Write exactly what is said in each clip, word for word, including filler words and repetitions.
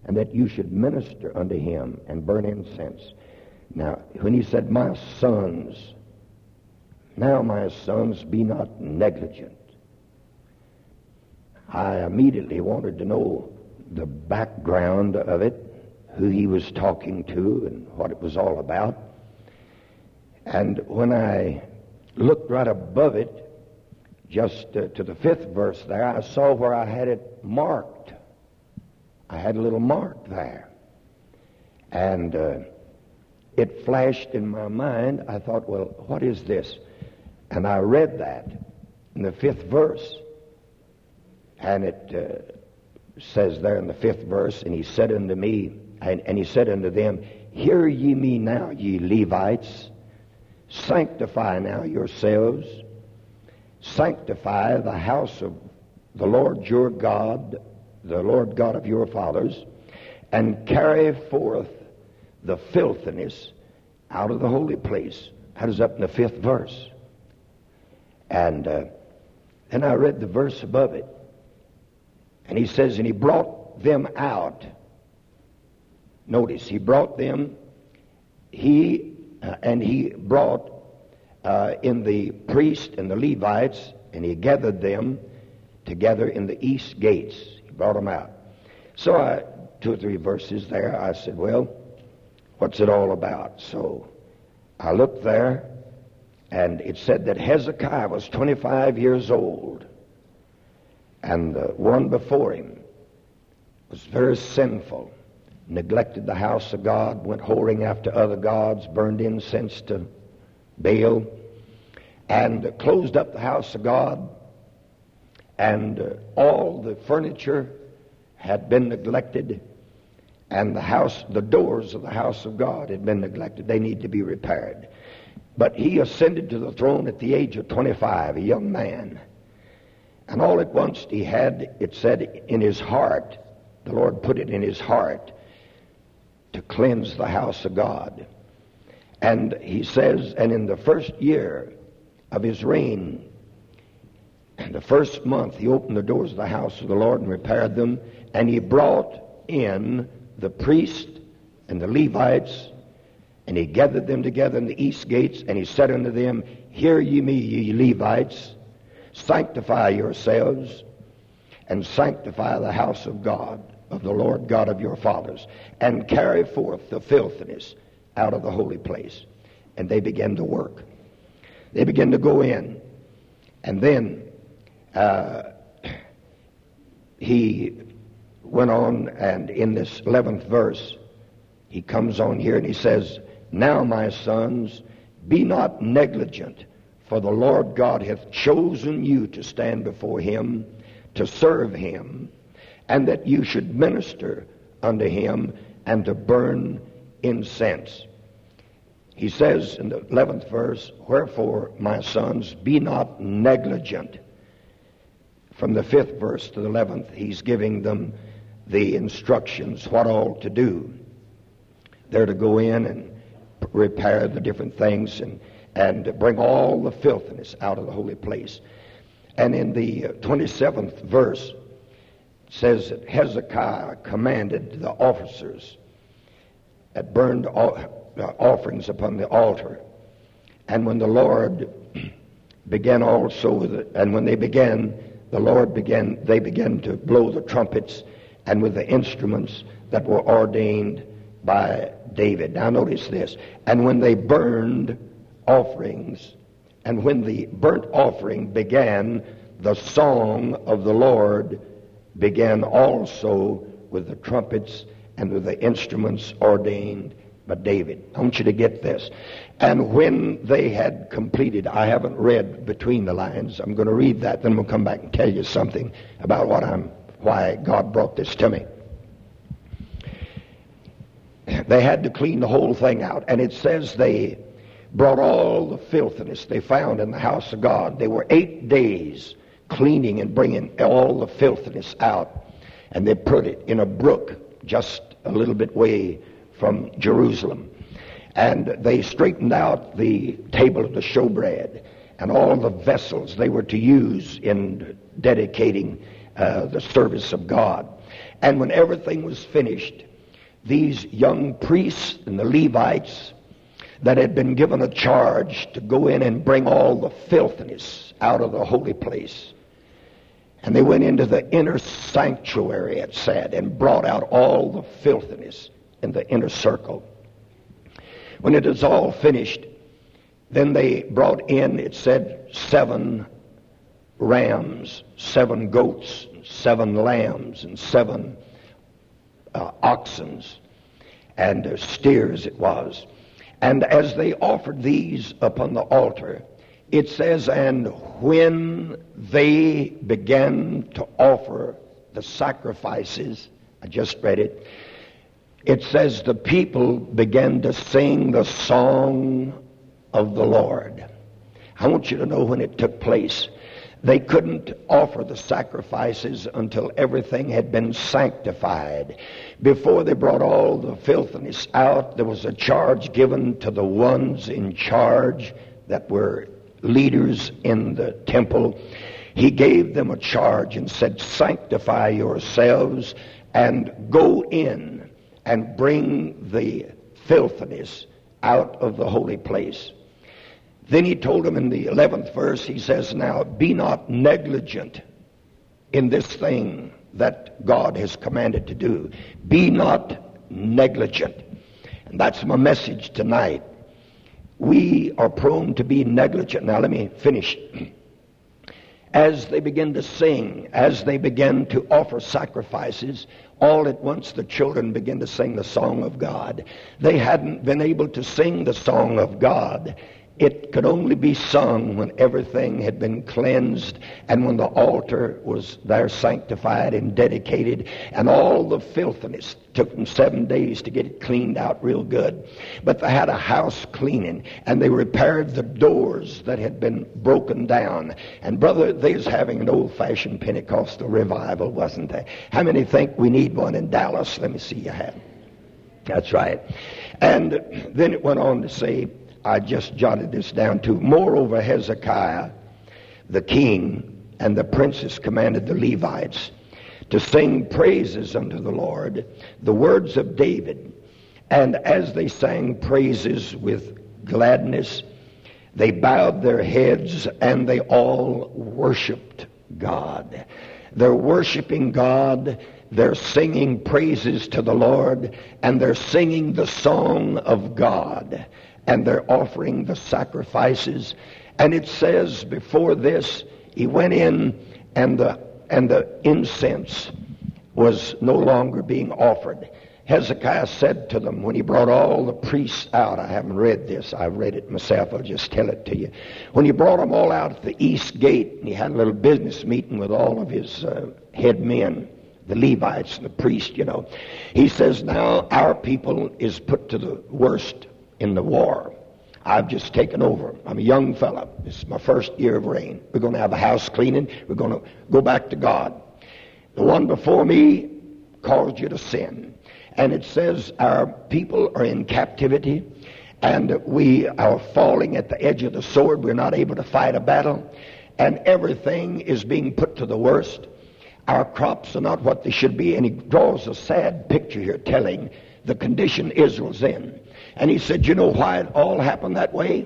and that you should minister unto him and burn incense. Now, when he said, my sons, now my sons, be not negligent, I immediately wanted to know the background of it, who he was talking to and what it was all about. And when I looked right above it, just uh, to the fifth verse there, I saw where I had it marked. I had a little mark there. And uh, it flashed in my mind. I thought, well, what is this? And I read that in the fifth verse. And it uh, says there in the fifth verse, and he said unto me, and, and he said unto them, hear ye me now, ye Levites, sanctify now yourselves, sanctify the house of the Lord your God, the Lord God of your fathers, and carry forth the filthiness out of the holy place. That is up in the fifth verse. And uh, then I read the verse above it. And he says, and he brought them out. Notice, he brought them, he, uh, and he brought uh, in the priest and the Levites, and he gathered them together in the east gates. He brought them out. So I, two or three verses there, I said, well, what's it all about? So I looked there, and it said that Hezekiah was twenty-five years old. And the one before him was very sinful, neglected the house of God, went whoring after other gods, burned incense to Baal, and closed up the house of God. And uh, all the furniture had been neglected, and the house, the doors of the house of God had been neglected. They need to be repaired. But he ascended to the throne at the age of twenty-five, a young man. And all at once he had, it said, in his heart, the Lord put it in his heart to cleanse the house of God. And he says, and in the first year of his reign, in the first month, he opened the doors of the house of the Lord and repaired them. And he brought in the priest and the Levites, and he gathered them together in the east gates, and he said unto them, hear ye me, ye Levites, sanctify yourselves, and sanctify the house of God, of the Lord God of your fathers, and carry forth the filthiness out of the holy place. And they began to work. They began to go in. And then uh, he went on, and in this eleventh verse, he comes on here and he says, now, my sons, be not negligent, for the Lord God hath chosen you to stand before him, to serve him, and that you should minister unto him, and to burn incense. He says in the eleventh verse, wherefore, my sons, be not negligent. From the fifth verse to the eleventh, he's giving them the instructions, what all to do. They're to go in and repair the different things and and bring all the filthiness out of the holy place. And in the twenty-seventh verse, it says that Hezekiah commanded the officers that burned offerings upon the altar. And when the Lord began also with it, and when they began, the Lord began, they began to blow the trumpets and with the instruments that were ordained by David. Now notice this. And when they burned offerings, and when the burnt offering began, the song of the Lord began also with the trumpets and with the instruments ordained by David. I want you to get this. And when they had completed, I haven't read between the lines. I'm going to read that, then we'll come back and tell you something about what I'm, why God brought this to me. They had to clean the whole thing out, and it says they brought all the filthiness they found in the house of God. They were eight days cleaning and bringing all the filthiness out, and they put it in a brook just a little bit way from Jerusalem. And they straightened out the table of the showbread and all the vessels they were to use in dedicating uh, the service of God. And when everything was finished, these young priests and the Levites that had been given a charge to go in and bring all the filthiness out of the holy place, and they went into the inner sanctuary, it said, and brought out all the filthiness in the inner circle. When it was all finished, then they brought in, it said, seven rams, seven goats, seven lambs, and seven uh, oxen, and uh, steers it was. And as they offered these upon the altar, it says, and when they began to offer the sacrifices, I just read it, it says the people began to sing the song of the Lord. I want you to know when it took place. They couldn't offer the sacrifices until everything had been sanctified. Before they brought all the filthiness out, there was a charge given to the ones in charge that were leaders in the temple. He gave them a charge and said, sanctify yourselves and go in and bring the filthiness out of the holy place. Then he told them in the eleventh verse, he says, now be not negligent in this thing that God has commanded to do. Be not negligent. And that's my message tonight. We are prone to be negligent. Now let me finish. As they begin to sing, as they begin to offer sacrifices, all at once the children begin to sing the song of God. They hadn't been able to sing the song of God. It could only be sung when everything had been cleansed and when the altar was there sanctified and dedicated, and all the filthiness. Took them seven days to get it cleaned out real good. But they had a house cleaning, and they repaired the doors that had been broken down. And brother, they was having an old-fashioned Pentecostal revival, wasn't they? How many think we need one in Dallas? Let me see your hand. That's right. And then it went on to say, I just jotted this down too. Moreover, Hezekiah, the king, and the princes commanded the Levites to sing praises unto the Lord, the words of David. And as they sang praises with gladness, they bowed their heads and they all worshiped God. They're worshiping God. They're singing praises to the Lord, and they're singing the song of God. And they're offering the sacrifices. And it says before this, he went in and the, and the incense was no longer being offered. Hezekiah said to them when he brought all the priests out, I haven't read this, I've read it myself, I'll just tell it to you. When he brought them all out at the east gate, and he had a little business meeting with all of his uh, head men, the Levites and the priests, you know. He says, now our people is put to the worst in the war. I've just taken over. I'm a young fella. This is my first year of reign. We're going to have a house cleaning. We're going to go back to God. The one before me caused you to sin. And it says our people are in captivity, and we are falling at the edge of the sword. We're not able to fight a battle, and everything is being put to the worst. Our crops are not what they should be. And he draws a sad picture here telling the condition Israel's in. And he said, you know why it all happened that way?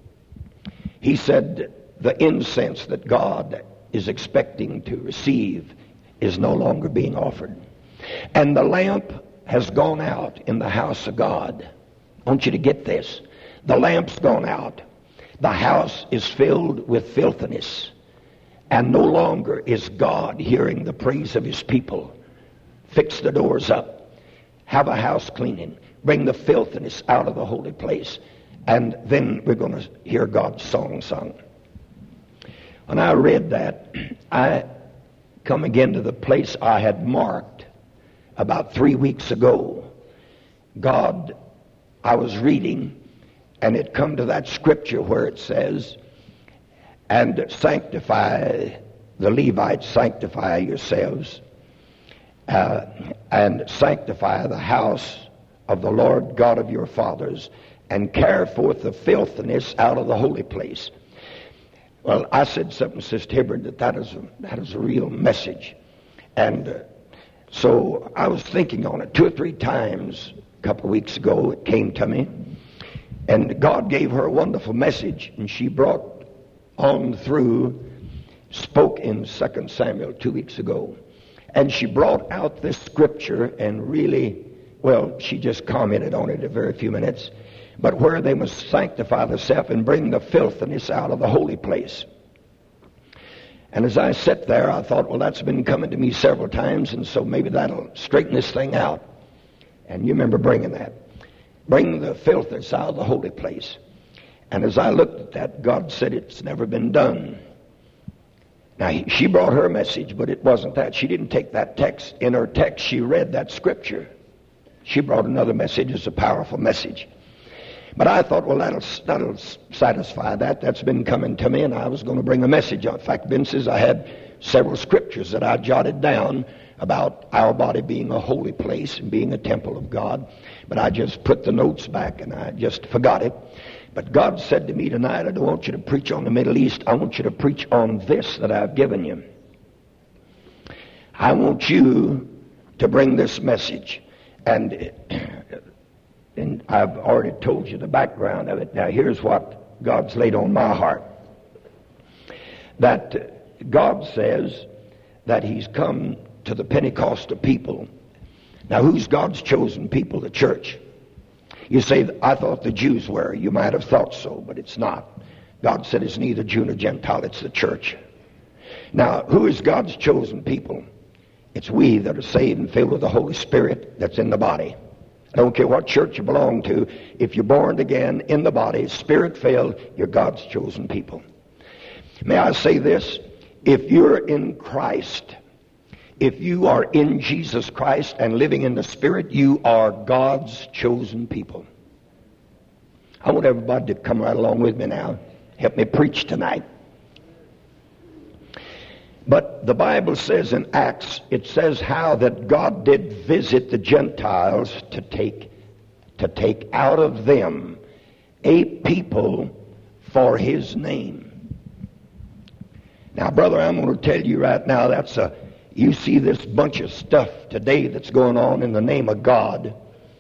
He said, the incense that God is expecting to receive is no longer being offered. And the lamp has gone out in the house of God. I want you to get this. The lamp's gone out. The house is filled with filthiness. And no longer is God hearing the praise of his people. Fix the doors up. Have a house cleaning. Bring the filthiness out of the holy place. And then we're going to hear God's song sung. When I read that, I come again to the place I had marked about three weeks ago. God, I was reading, and it come to that scripture where it says, and sanctify, the Levites, sanctify yourselves, uh, and sanctify the house of the Lord God of your fathers, and carry forth the filthiness out of the holy place. Well, I said something, Sister Hibbard, that that is a, that is a real message. And uh, So I was thinking on it two or three times a couple of weeks ago. It came to me. And God gave her a wonderful message. And she brought on through, spoke in Second Samuel two weeks ago. And she brought out this scripture and really, well, she just commented on it a very few minutes. But where they must sanctify themselves and bring the filthiness out of the holy place. And as I sat there, I thought, well, that's been coming to me several times, and so maybe that'll straighten this thing out. And you remember bringing that. Bring the filthiness out of the holy place. And as I looked at that, God said it's never been done. Now, he, she brought her message, but it wasn't that. She didn't take that text. In her text, she read that scripture. She brought another message. It's a powerful message. But I thought, well, that'll, that'll satisfy that. That's been coming to me, and I was going to bring a message on. In fact, Ben says I had several scriptures that I jotted down about our body being a holy place and being a temple of God. But I just put the notes back, and I just forgot it. But God said to me tonight, I don't want you to preach on the Middle East. I want you to preach on this that I've given you. I want you to bring this message. And... And I've already told you the background of it. Now here's what God's laid on my heart. That God says that He's come to the Pentecostal people. Now who's God's chosen people? The church. You say, I thought the Jews were. You might have thought so, but it's not. God said it's neither Jew nor Gentile, it's the church. Now who is God's chosen people? It's we that are saved and filled with the Holy Spirit that's in the body. I don't care what church you belong to. If you're born again in the body, Spirit-filled, you're God's chosen people. May I say this? If you're in Christ, if you are in Jesus Christ and living in the Spirit, you are God's chosen people. I want everybody to come right along with me now. Help me preach tonight. But the Bible says in Acts, it says how that God did visit the Gentiles to take, to take out of them a people for His name. Now, brother, I'm going to tell you right now, that's a, you see this bunch of stuff today that's going on in the name of God,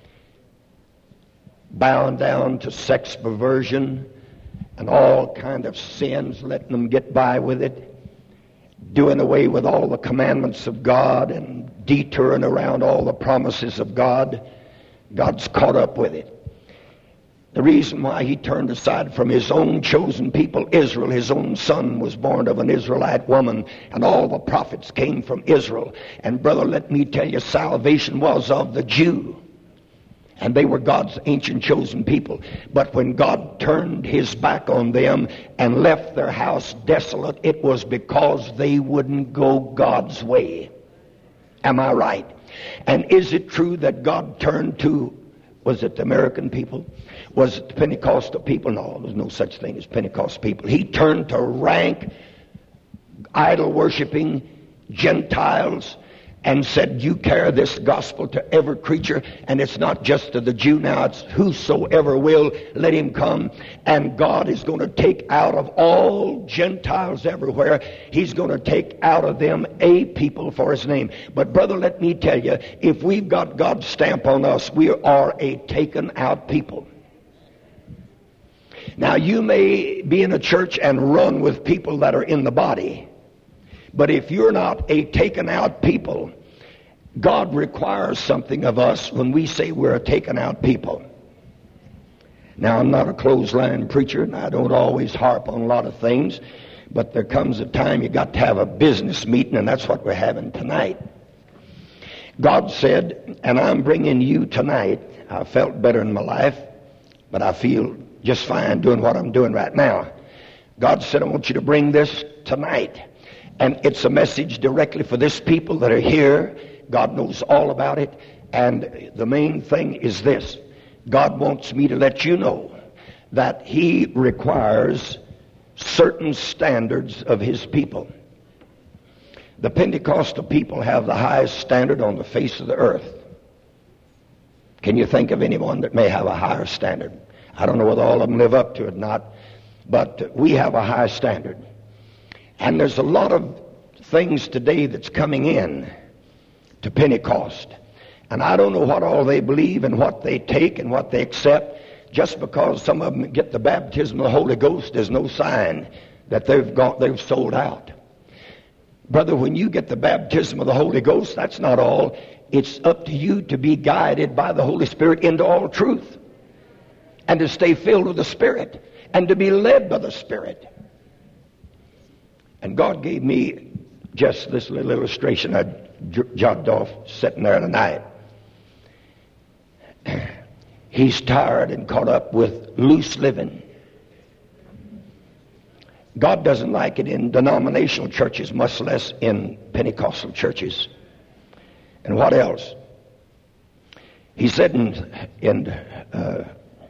bowing down to sex perversion and all kind of sins, letting them get by with it. Doing away with all the commandments of God and detouring around all the promises of God. God's caught up with it. The reason why He turned aside from His own chosen people, Israel, His own son was born of an Israelite woman, and all the prophets came from Israel. And brother, let me tell you, salvation was of the Jew. And they were God's ancient chosen people. But when God turned His back on them and left their house desolate, it was because they wouldn't go God's way. Am I right? And is it true that God turned to, was it the American people? Was it the Pentecostal people? No, there's no such thing as Pentecostal people. He turned to rank, idol-worshiping Gentiles and said, you carry this gospel to every creature, and it's not just to the Jew now, it's whosoever will, let him come. And God is going to take out of all Gentiles everywhere, He's going to take out of them a people for His name. But brother, let me tell you, if we've got God's stamp on us, we are a taken out people. Now you may be in a church and run with people that are in the body, but if you're not a taken out people, God requires something of us when we say we're a taken out people. Now, I'm not a clothesline preacher, and I don't always harp on a lot of things, but there comes a time you got to have a business meeting, and that's what we're having tonight. God said, and I'm bringing you tonight, I felt better in my life, but I feel just fine doing what I'm doing right now. God said, I want you to bring this tonight. And it's a message directly for this people that are here. God knows all about it. And the main thing is this. God wants me to let you know that He requires certain standards of His people. The Pentecostal people have the highest standard on the face of the earth. Can you think of anyone that may have a higher standard? I don't know whether all of them live up to it or not, but we have a high standard. And there's a lot of things today that's coming in. to Pentecost. And I don't know what all they believe and what they take and what they accept. Just because some of them get the baptism of the Holy Ghost is no sign that they've gone, they've sold out. Brother, when you get the baptism of the Holy Ghost, that's not all. It's up to you to be guided by the Holy Spirit into all truth, and to stay filled with the Spirit, and to be led by the Spirit. And God gave me just this little illustration I j- jotted off sitting there tonight. He's tired and caught up with loose living. God doesn't like it in denominational churches, much less in Pentecostal churches. And what else? He said in in, uh,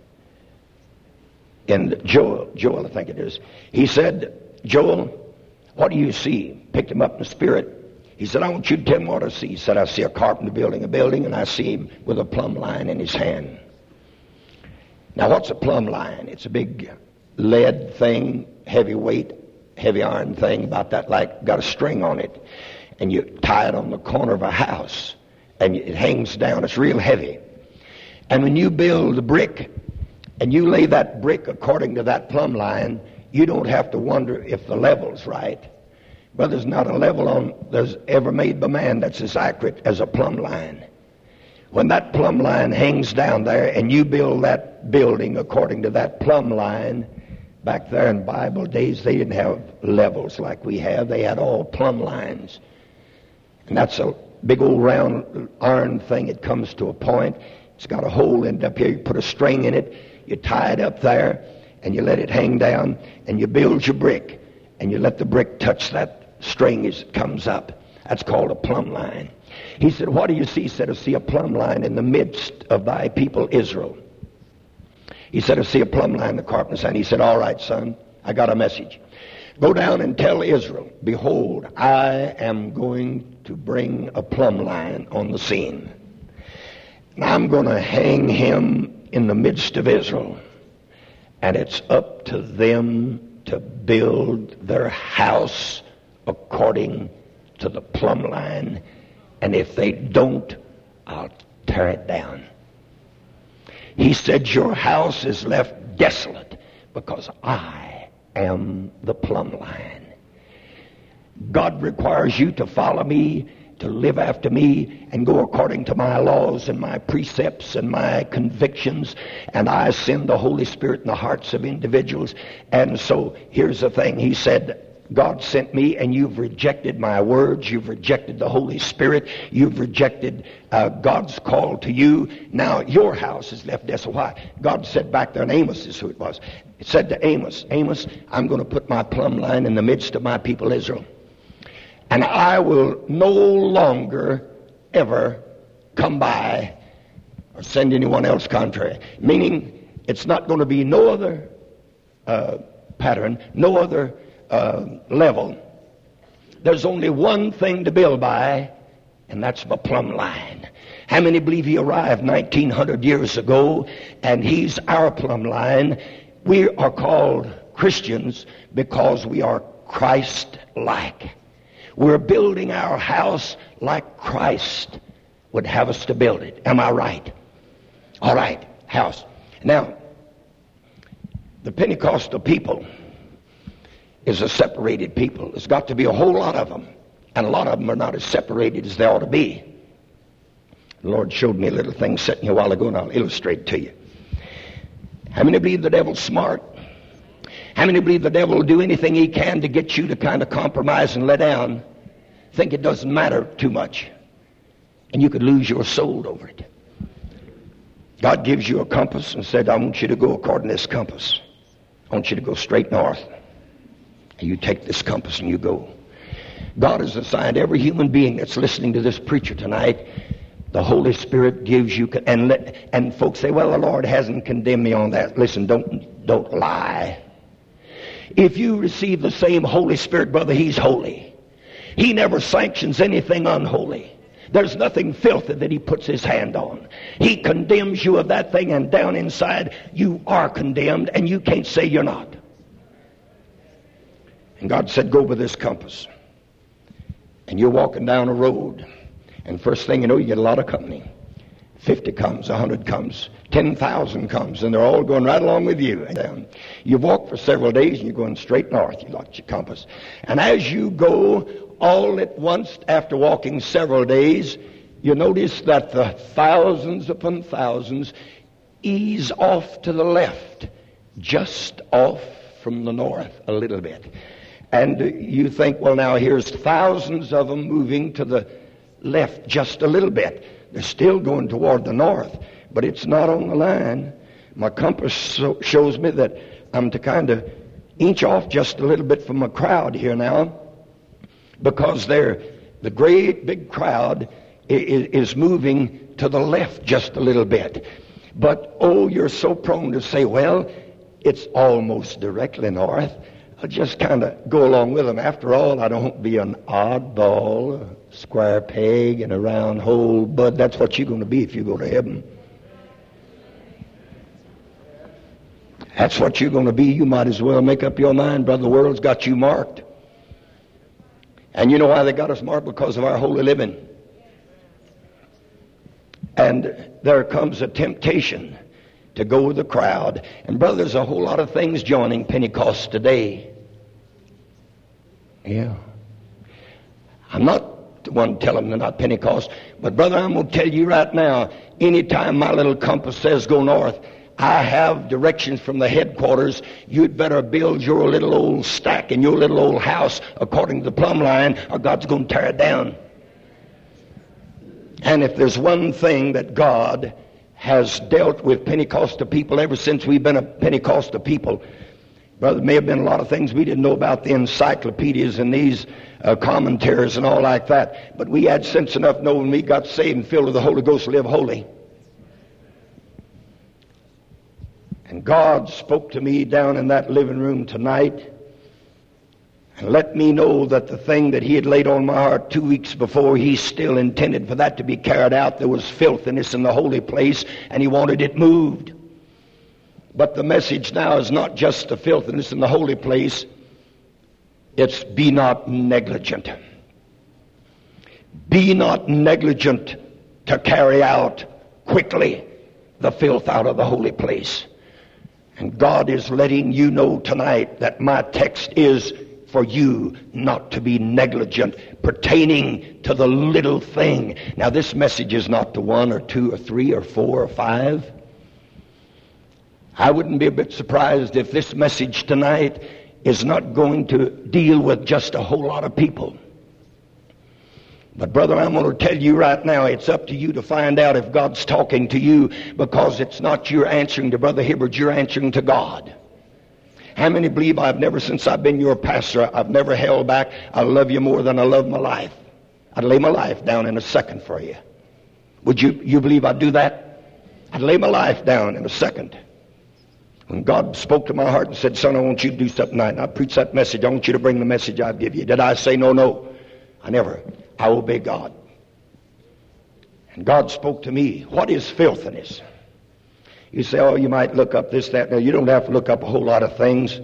in Joel, Joel, I think it is. He said, Joel, what do you see? Picked him up in the spirit. He said, I want you to tell me what I see. He said, I see a carpenter building a building, and I see him with a plumb line in his hand. Now, what's a plumb line? It's a big lead thing, heavy weight, heavy iron thing, about that, like got a string on it. And you tie it on the corner of a house, and it hangs down. It's real heavy. And when you build a brick, and you lay that brick according to that plumb line, you don't have to wonder if the level's right. But there's not a level on there's ever made by man that's as accurate as a plumb line. When that plumb line hangs down there, and you build that building according to that plumb line, back there in Bible days, they didn't have levels like we have. They had all plumb lines. And that's a big old round iron thing. It comes to a point. It's got a hole in it up here. You put a string in it. You tie it up there, and you let it hang down, and you build your brick, and you let the brick touch that string as it comes up. That's called a plumb line. He said, what do you see? He said, I see a plumb line in the midst of thy people Israel. He said, I see a plumb line, the carpenter said. He said, all right, son, I got a message. Go down and tell Israel, behold, I am going to bring a plumb line on the scene. And I'm going to hang him in the midst of Israel. And it's up to them to build their house according to the plumb line. And if they don't, I'll tear it down. He said, your house is left desolate because I am the plumb line. God requires you to follow me, to live after me, and go according to my laws and my precepts and my convictions. And I send the Holy Spirit in the hearts of individuals. And so here's the thing. He said, God sent me, and you've rejected my words. You've rejected the Holy Spirit. You've rejected uh, God's call to you. Now your house is left desolate. Why? God said back there, and Amos is who it was. It said to Amos, Amos, I'm going to put my plumb line in the midst of my people Israel. And I will no longer ever come by or send anyone else contrary. Meaning, it's not going to be no other uh, pattern, no other Uh, level. There's only one thing to build by, and that's the plumb line. How many believe he arrived nineteen hundred years ago, and he's our plumb line? We are called Christians because we are Christ-like. We're building our house like Christ would have us to build it. Am I right? All right, house. Now, the Pentecostal people is a separated people. There's got to be a whole lot of them. And a lot of them are not as separated as they ought to be. The Lord showed me a little thing sitting here a while ago, and I'll illustrate it to you. How many believe the devil's smart? How many believe the devil will do anything he can to get you to kind of compromise and let down? Think it doesn't matter too much. And you could lose your soul over it. God gives you a compass and said, I want you to go according to this compass. I want you to go straight north. You take this compass and you go. God has assigned every human being that's listening to this preacher tonight. The Holy Spirit gives you, and let, and folks say, well, the Lord hasn't condemned me on that. Listen, don't don't lie. If you receive the same Holy Spirit, brother, he's holy. He never sanctions anything unholy. There's nothing filthy that he puts his hand on. He condemns you of that thing, and down inside you are condemned, and you can't say you're not. And God said, go with this compass. And you're walking down a road. And first thing you know, you get a lot of company. Fifty comes, a hundred comes, ten thousand comes, and they're all going right along with you. And you walk for several days, and you're going straight north. You lost your compass. And as you go all at once, after walking several days, you notice that the thousands upon thousands ease off to the left, just off from the north a little bit. And you think, well, now here's thousands of them moving to the left just a little bit. They're still going toward the north, but it's not on the line. My compass so shows me that I'm to kind of inch off just a little bit from the crowd here now, because they're, the great big crowd is, is moving to the left just a little bit. But, oh, you're so prone to say, well, it's almost directly north. I'll just kind of go along with them. After all, I don't be an oddball, a square peg in a round hole, bud. That's what you're going to be if you go to heaven. That's what you're going to be. You might as well make up your mind, brother. The world's got you marked. And you know why they got us marked? Because of our holy living. And there comes a temptation to go with the crowd. And brother, there's a whole lot of things joining Pentecost today. Yeah. I'm not the one telling them they're not Pentecost, but brother, I'm going to tell you right now, anytime my little compass says go north, I have directions from the headquarters. You'd better build your little old stack in your little old house according to the plumb line, or God's going to tear it down. And if there's one thing that God has dealt with Pentecostal people ever since we've been a Pentecostal people, brother, there may have been a lot of things we didn't know about, the encyclopedias and these uh, commentaries and all like that, but we had sense enough to know when we got saved and filled with the Holy Ghost, live holy. And God spoke to me down in that living room tonight and let me know that the thing that He had laid on my heart two weeks before, He still intended for that to be carried out. There was filthiness in the holy place, and He wanted it moved. But the message now is not just the filthiness in the holy place. It's be not negligent. Be not negligent to carry out quickly the filth out of the holy place. And God is letting you know tonight that my text is for you not to be negligent pertaining to the little thing. Now, this message is not to one or two or three or four or five. I wouldn't be a bit surprised if this message tonight is not going to deal with just a whole lot of people. But brother, I'm going to tell you right now, it's up to you to find out if God's talking to you, because it's not you answering to Brother Hibbert, you're answering to God. How many believe I've never, since I've been your pastor, I've never held back? I love you more than I love my life. I'd lay my life down in a second for you. Would you, you believe I'd do that? I'd lay my life down in a second. When God spoke to my heart and said, son, I want you to do something tonight, and I preached that message, I want you to bring the message I've given you. Did I say no, no? I never. I obey God. And God spoke to me, what is filthiness? You say, oh, you might look up this, that. No, you don't have to look up a whole lot of things.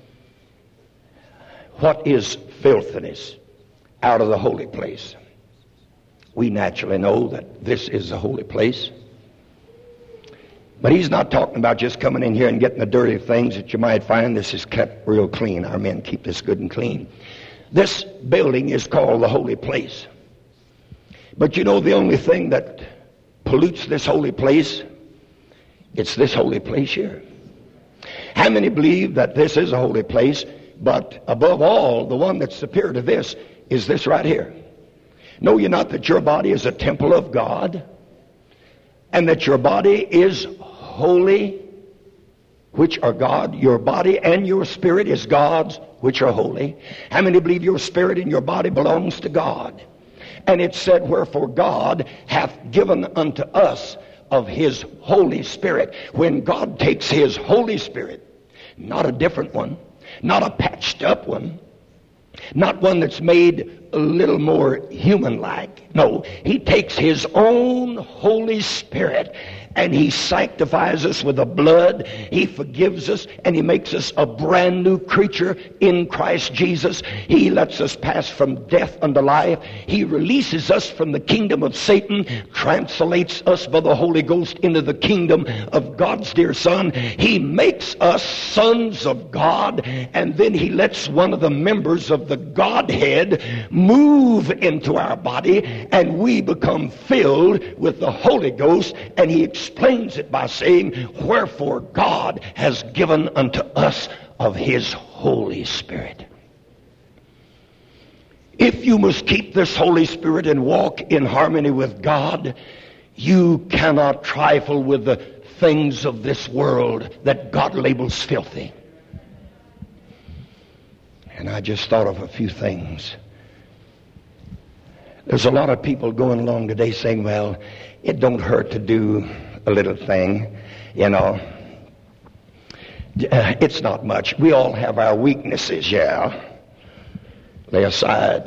What is filthiness out of the holy place? We naturally know that this is the holy place. But He's not talking about just coming in here and getting the dirty things that you might find. This is kept real clean. Our men keep this good and clean. This building is called the holy place. But you know the only thing that pollutes this holy place, it's this holy place here. How many believe that this is a holy place, but above all, the one that's superior to this is this right here? Know ye not that your body is a temple of God, and that your body is holy, which are God? Your body and your spirit is God's, which are holy. How many believe your spirit and your body belongs to God? And it said, wherefore God hath given unto us of His Holy Spirit. When God takes His Holy Spirit, not a different one, not a patched up one, not one that's made a little more human-like. No, he takes his own Holy Spirit and he sanctifies us with the blood. He forgives us and he makes us a brand new creature in Christ Jesus. He lets us pass from death unto life. He releases us from the kingdom of Satan, translates us by the Holy Ghost into the kingdom of God's dear Son. He makes us sons of God, and then he lets one of the members of the Godhead move into our body, and we become filled with the Holy Ghost. And he explains it by saying, wherefore God has given unto us of his Holy Spirit. If you must keep this Holy Spirit and walk in harmony with God, you cannot trifle with the things of this world that God labels filthy. And I just thought of a few things. There's a lot of people going along today saying, well, it don't hurt to do a little thing, you know. Uh, it's not much. We all have our weaknesses, yeah. Lay aside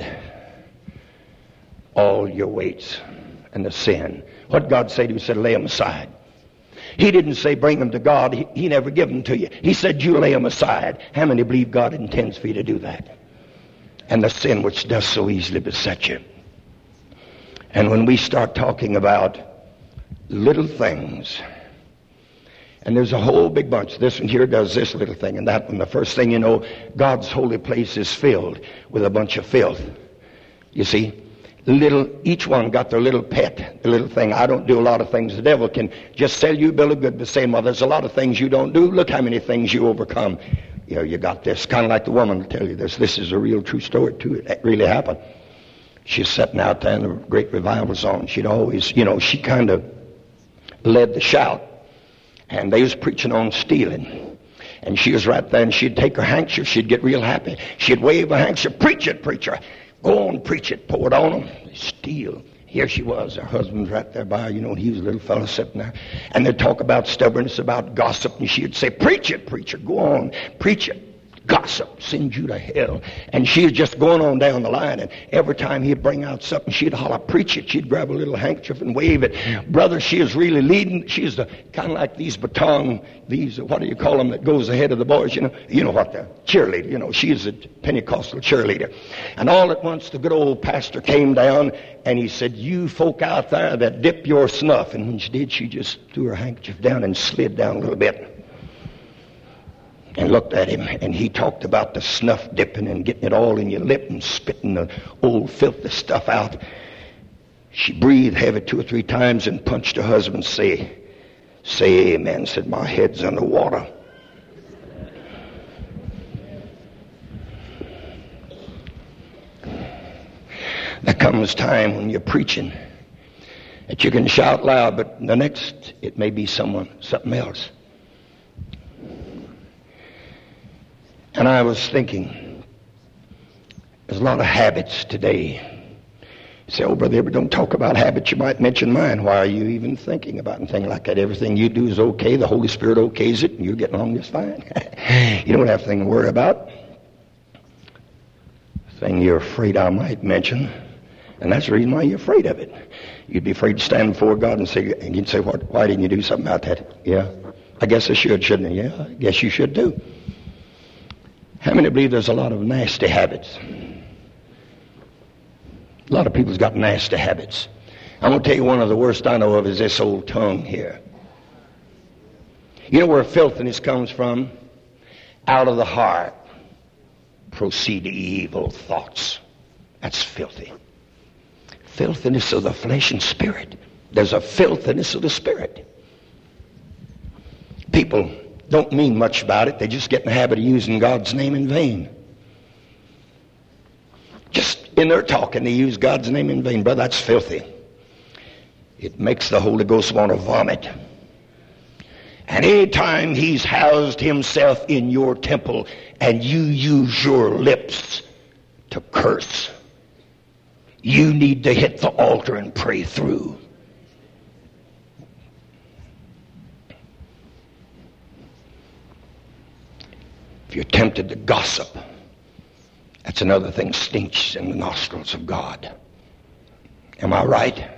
all your weights and the sin. What God said, he said, lay them aside. He didn't say bring them to God. He, he never give them to you. He said you lay them aside. How many believe God intends for you to do that? And the sin which does so easily beset you. And when we start talking about little things, and there's a whole big bunch. This one here does this little thing and that one. The first thing you know, God's holy place is filled with a bunch of filth. You see, little, each one got their little pet, the little thing. I don't do a lot of things. The devil can just sell you a bill of goods to say, well, there's a lot of things you don't do. Look how many things you overcome. You know, you got this. Kind of like the woman will tell you this. This is a real true story too. It really happened. She's sitting out there and the great revival's on. She'd always, you know, she kind of led the shout. And they was preaching on stealing. And she was right there, and she'd take her handkerchief. She'd get real happy. She'd wave her handkerchief. Preach it, preacher. Go on, preach it. Pour it on them. They steal. Here she was. Her husband's right there by her. You know, he was a little fellow sitting there. And they'd talk about stubbornness, about gossip. And she'd say, preach it, preacher. Go on. Preach it. Gossip, send you to hell. And she was just going on down the line, and every time he'd bring out something, she'd holler, preach it. She'd grab a little handkerchief and wave it. Brother, she is really leading. She's the kind of like these baton, these, what do you call them, that goes ahead of the boys, you know? You know what, the cheerleader, you know, she's a Pentecostal cheerleader. And all at once, the good old pastor came down, and he said, you folk out there that dip your snuff. And when she did, she just threw her handkerchief down and slid down a little bit. And looked at him, and he talked about the snuff dipping and getting it all in your lip and spitting the old filthy stuff out. She breathed heavy two or three times and punched her husband. Say, say amen, said, my head's under water. There comes time when you're preaching that you can shout loud, but the next, it may be someone, something else. And I was thinking, there's a lot of habits today. You say, oh, Brother Everett, don't talk about habits. You might mention mine. Why are you even thinking about anything like that? Everything you do is okay. The Holy Spirit okays it, and you're getting along just fine. You don't have anything to worry about. The thing you're afraid I might mention, and that's the reason why you're afraid of it. You'd be afraid to stand before God and say, and you'd say, what, why didn't you do something about that? Yeah, I guess I should, shouldn't I? Yeah, I guess you should do. How many believe there's a lot of nasty habits? A lot of people's got nasty habits. I'm going to tell you one of the worst I know of is this old tongue here. You know where filthiness comes from? Out of the heart proceed evil thoughts. That's filthy. Filthiness of the flesh and spirit. There's a filthiness of the spirit. People don't mean much about it. They just get in the habit of using God's name in vain. Just in their talking, they use God's name in vain. Brother, that's filthy. It makes the Holy Ghost want to vomit. And any time he's housed himself in your temple and you use your lips to curse, you need to hit the altar and pray through. If you're tempted to gossip, that's That's another thing, stinks in the nostrils of God. Am I right?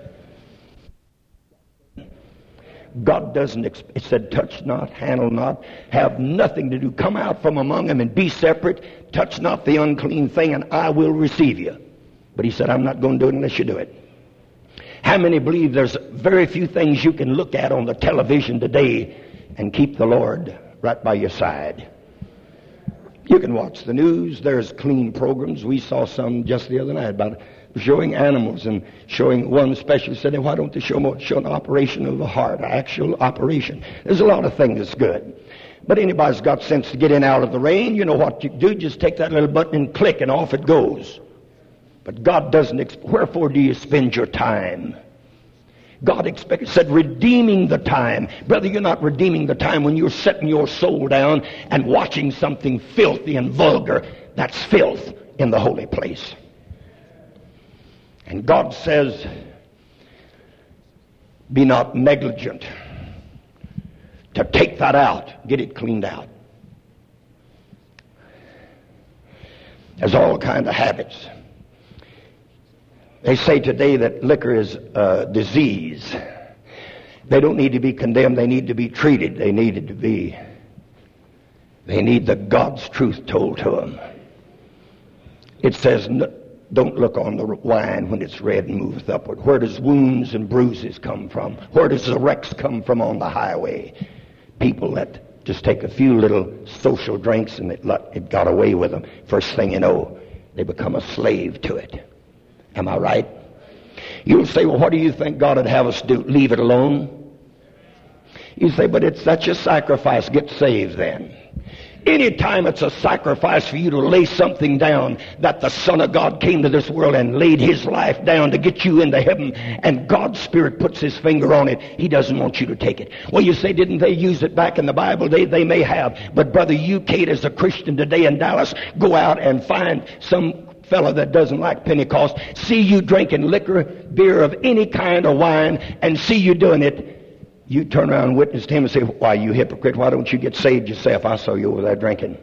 God doesn't, exp- it said, touch not, handle not, have nothing to do. Come out from among them and be separate. Touch not the unclean thing, and I will receive you. But he said, I'm not going to do it unless you do it. How many believe there's very few things you can look at on the television today and keep the Lord right by your side? You can watch the news. There's clean programs. We saw some just the other night about showing animals, and showing one specialist said, why don't they show more, show an operation of the heart, an actual operation? There's a lot of things that's good. But anybody's got sense to get in out of the rain, you know what you do, just take that little button and click and off it goes. But God doesn't, exp- wherefore do you spend your time? God expected, said, redeeming the time. Brother, you're not redeeming the time when you're setting your soul down and watching something filthy and vulgar. That's filth in the holy place. And God says, be not negligent to take that out, get it cleaned out. There's all kinds of habits. They say today that liquor is a disease. They don't need to be condemned. They need to be treated. They needed to be. They need the God's truth told to them. It says, don't look on the wine when it's red and moveth upward. Where does wounds and bruises come from? Where does the wrecks come from on the highway? People that just take a few little social drinks and it, it got away with them. First thing you know, they become a slave to it. Am I right? You'll say, well, what do you think God would have us do? Leave it alone? You say, but it's such a sacrifice. Get saved then. Anytime it's a sacrifice for you to lay something down, that the Son of God came to this world and laid his life down to get you into heaven, and God's Spirit puts his finger on it, he doesn't want you to take it. Well, you say, didn't they use it back in the Bible? They, they may have. But brother, you can't, as a Christian today in Dallas, go out and find some fellow that doesn't like Pentecost, see you drinking liquor, beer of any kind of wine, and see you doing it. You turn around and witness to him and say, why, you hypocrite, why don't you get saved yourself? I saw you over there drinking.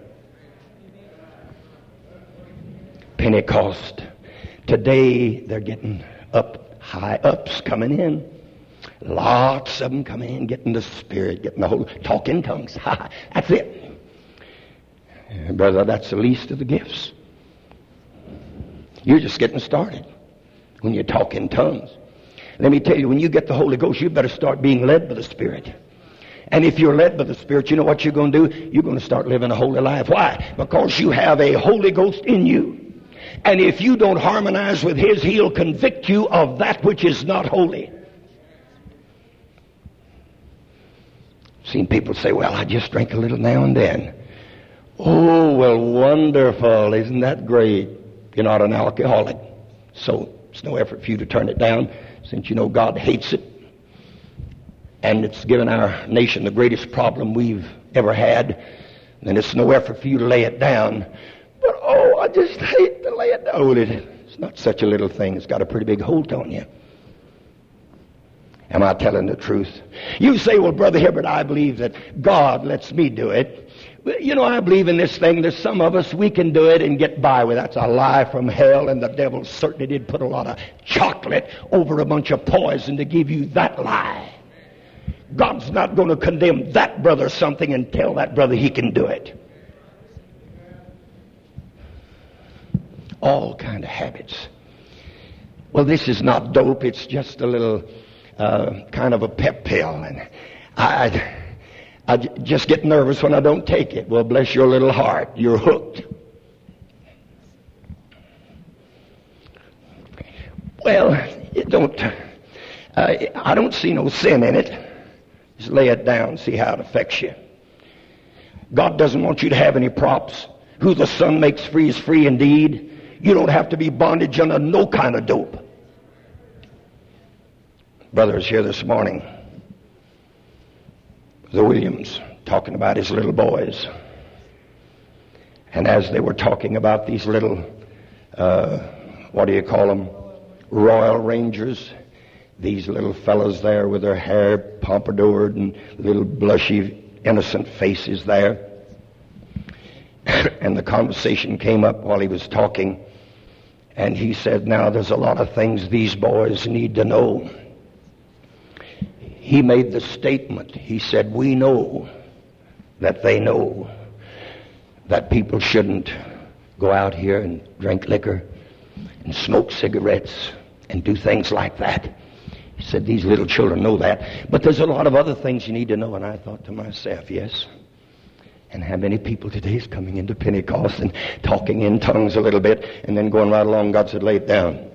Pentecost. Today, they're getting up, high ups coming in. Lots of them coming in, getting the Spirit, getting the whole, talk in tongues. That's it. Brother, that's the least of the gifts. You're just getting started when you talk in tongues. Let me tell you, when you get the Holy Ghost, you better start being led by the Spirit. And if you're led by the Spirit, you know what you're going to do? You're going to start living a holy life. Why? Because you have a Holy Ghost in you. And if you don't harmonize with his, he'll convict you of that which is not holy. I've seen people say, well, I just drink a little now and then. Oh, well, wonderful. Isn't that great? You're not an alcoholic. So it's no effort for you to turn it down, since you know God hates it. And it's given our nation the greatest problem we've ever had. And it's no effort for you to lay it down. But, oh, I just hate to lay it down. Oh, it's not such a little thing. It's got a pretty big hold on you. Am I telling the truth? You say, well, Brother Hibbert, I believe that God lets me do it. You know, I believe in this thing. There's some of us, we can do it and get by with it. That's a lie from hell, and the devil certainly did put a lot of chocolate over a bunch of poison to give you that lie. God's not going to condemn that brother something and tell that brother he can do it. All kind of habits. Well, this is not dope. It's just a little uh, kind of a pep pill. And I... I I just get nervous when I don't take it. Well, bless your little heart. You're hooked. Well, it don't. Uh, I don't see no sin in it. Just lay it down, see how it affects you. God doesn't want you to have any props. Who the Son makes free is free indeed. You don't have to be bondage under no kind of dope. Brother is here this morning. The Williams, talking about his little boys. And as they were talking about these little, uh, what do you call them? Royal Rangers. These little fellows there with their hair pompadoured and little blushy, innocent faces there. And the conversation came up while he was talking. And he said, now there's a lot of things these boys need to know. He made the statement. He said, we know that they know that people shouldn't go out here and drink liquor and smoke cigarettes and do things like that. He said, these little children know that. But there's a lot of other things you need to know. And I thought to myself, yes. And how many people today is coming into Pentecost and talking in tongues a little bit and then going right along, God said, lay it down.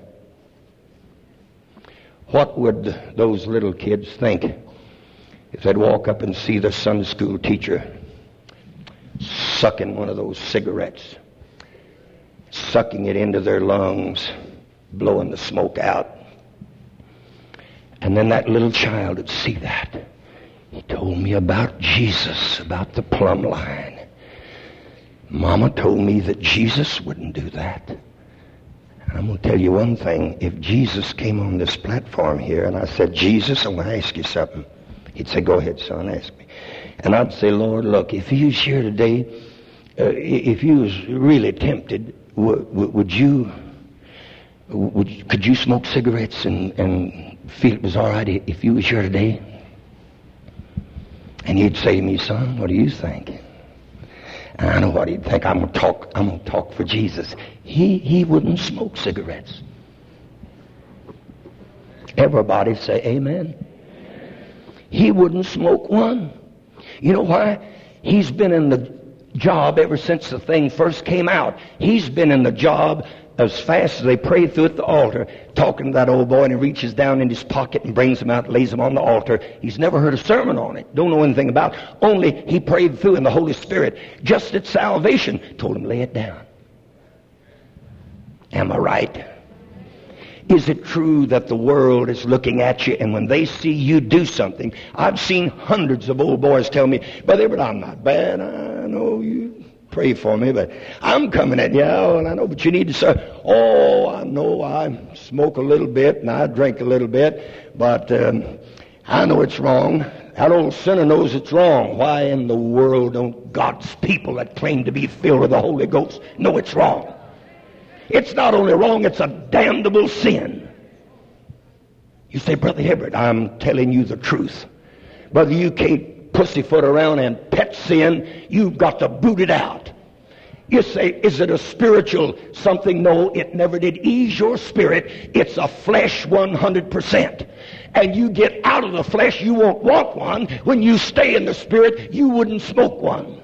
What would those little kids think if they'd walk up and see the Sunday school teacher sucking one of those cigarettes, sucking it into their lungs, blowing the smoke out? And then that little child would see that. He told me about Jesus, about the plumb line. Mama told me that Jesus wouldn't do that. And I'm going to tell you one thing. If Jesus came on this platform here and I said, Jesus, I want to ask you something. He'd say, go ahead, son, ask me. And I'd say, Lord, look, if you was here today, uh, if you was really tempted, w- w- would you, would, could you smoke cigarettes and, and feel it was all right if you was here today? And he'd say to me, son, what do you think? And I know what he'd think. I'm going to talk, I'm going to talk for Jesus. He, he wouldn't smoke cigarettes. Everybody say amen. He wouldn't smoke one. You know why? He's been in the job ever since the thing first came out. He's been in the job as fast as they pray through at the altar, talking to that old boy, and he reaches down in his pocket and brings them out, lays them on the altar. He's never heard a sermon on it. Don't know anything about it. Only he prayed through in the Holy Spirit. Just at salvation, told him, lay it down. Am I right? Is it true that the world is looking at you, and when they see you do something, I've seen hundreds of old boys tell me, Brother Everett, I'm not bad. I know you pray for me, but I'm coming at you. Yeah, well, I know, but you need to say, oh, I know I smoke a little bit and I drink a little bit, but um, I know it's wrong. That old sinner knows it's wrong. Why in the world don't God's people that claim to be filled with the Holy Ghost know it's wrong? It's not only wrong, it's a damnable sin. You say, Brother Everett, I'm telling you the truth. Brother, you can't pussyfoot around and pet sin. You've got to boot it out. You say, is it a spiritual something? No, it never did ease your spirit. It's a flesh one hundred percent. And you get out of the flesh, you won't want one. When you stay in the spirit, you wouldn't smoke one.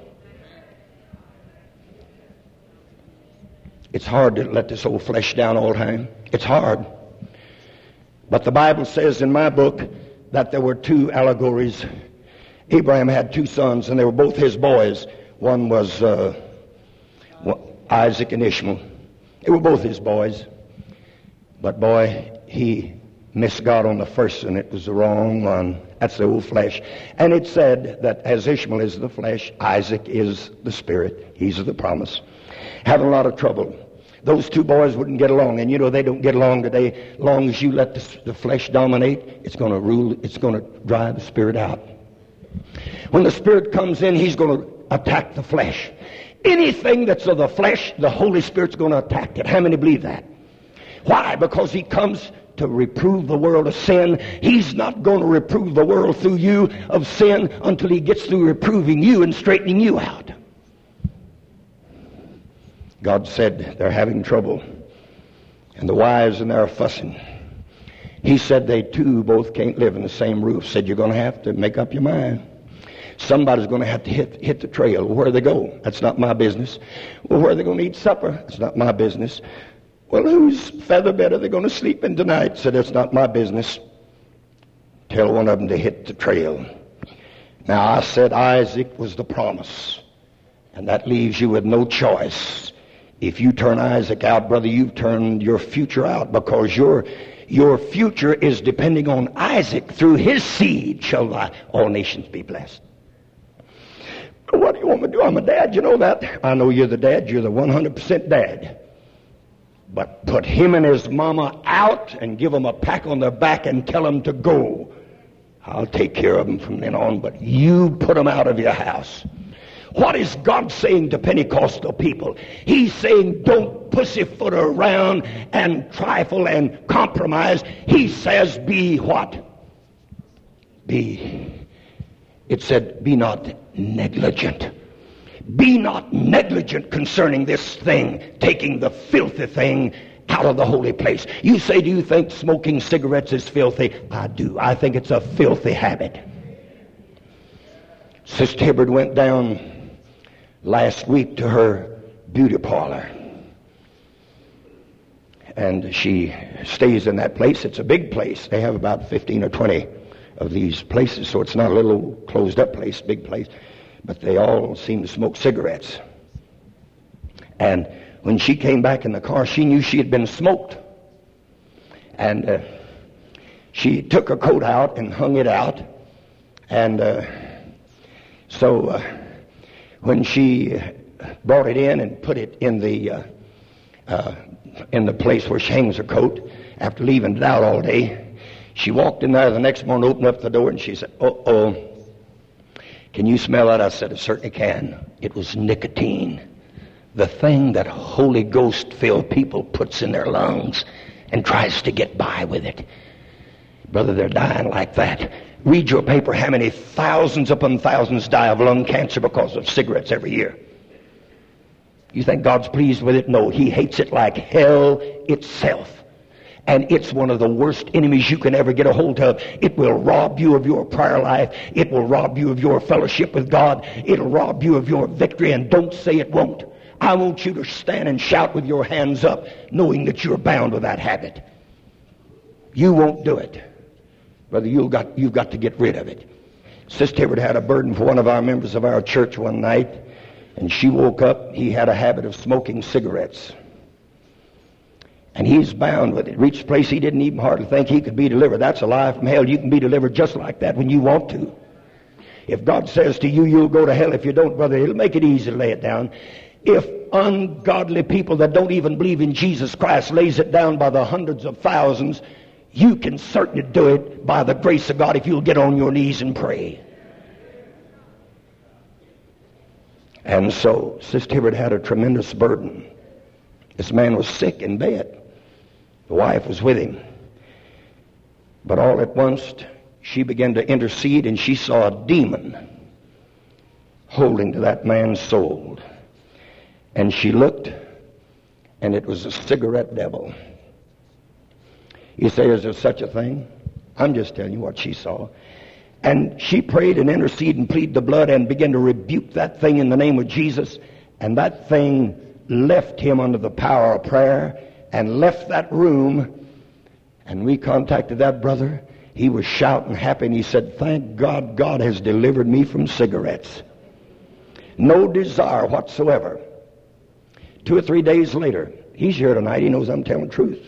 It's hard to let this old flesh down all the time. It's hard. But the Bible says in my book that there were two allegories. Abraham had two sons, and they were both his boys. One was uh, Isaac and Ishmael. They were both his boys. But boy, he missed God on the first, and it was the wrong one. That's the old flesh. And it said that as Ishmael is the flesh, Isaac is the spirit. He's the promise. Having a lot of trouble. Those two boys wouldn't get along, and you know they don't get along today. As long as you let the, the flesh dominate, it's going to rule. It's going to drive the spirit out. When the Spirit comes in, He's going to attack the flesh. Anything that's of the flesh, the Holy Spirit's going to attack it. How many believe that? Why? Because He comes to reprove the world of sin. He's not going to reprove the world through you of sin until He gets through reproving you and straightening you out. God said they're having trouble, and the wives and they're fussing. He said they too both can't live in the same roof. Said you're going to have to make up your mind. Somebody's going to have to hit hit the trail. Where they go? That's not my business. Well, where are they going to eat supper? That's not my business. Well, whose feather bed are they going to sleep in tonight? Said that's not my business. Tell one of them to hit the trail. Now I said Isaac was the promise, and that leaves you with no choice. If you turn Isaac out, brother, you've turned your future out, because your your future is depending on Isaac. Through his seed shall thy, all nations be blessed. What do you want me to do? I'm a dad, you know that. I know you're the dad. You're the one hundred percent dad. But put him and his mama out and give them a pack on their back and tell them to go. I'll take care of them from then on, but you put them out of your house. What is God saying to Pentecostal people? He's saying, don't pussyfoot around and trifle and compromise. He says, be what? Be, it said, be not negligent. Be not negligent concerning this thing, taking the filthy thing out of the holy place. You say, do you think smoking cigarettes is filthy? I do. I think it's a filthy habit. Sister Hibbard went down last week to her beauty parlor. And she stays in that place. It's a big place. They have about fifteen or twenty of these places, so it's not a little closed up place, big place. But they all seem to smoke cigarettes. And when she came back in the car, she knew she had been smoked. And uh, she took her coat out and hung it out. And uh, so uh, when she brought it in and put it in the uh, uh, in the place where she hangs her coat, after leaving it out all day, she walked in there the next morning, opened up the door, and she said, uh-oh. Can you smell that? I said, I certainly can. It was nicotine. The thing that Holy Ghost-filled people puts in their lungs and tries to get by with it. Brother, they're dying like that. Read your paper how many thousands upon thousands die of lung cancer because of cigarettes every year. You think God's pleased with it? No, He hates it like hell itself. And it's one of the worst enemies you can ever get a hold of. It will rob you of your prayer life. It will rob you of your fellowship with God. It'll rob you of your victory. And don't say it won't. I want you to stand and shout with your hands up, knowing that you're bound with that habit. You won't do it. Brother, you've got, you've got to get rid of it. Sister Hibbard had a burden for one of our members of our church one night. And she woke up. He had a habit of smoking cigarettes. And he's bound with it. Reached a place he didn't even hardly think he could be delivered. That's a lie from hell. You can be delivered just like that when you want to. If God says to you, you'll go to hell if you don't, brother, He'll make it easy to lay it down. If ungodly people that don't even believe in Jesus Christ lays it down by the hundreds of thousands, you can certainly do it by the grace of God if you'll get on your knees and pray. And so, Sister Hibbard had a tremendous burden. This man was sick in bed. The wife was with him. But all at once, she began to intercede, and she saw a demon holding to that man's soul. And she looked, and it was a cigarette devil. You say, is there such a thing? I'm just telling you what she saw. And she prayed and interceded and pleaded the blood and began to rebuke that thing in the name of Jesus. And that thing left him under the power of prayer and left that room. And we contacted that brother. He was shouting happy, and he said, thank God, God has delivered me from cigarettes. No desire whatsoever. Two or three days later, he's here tonight, he knows I'm telling the truth.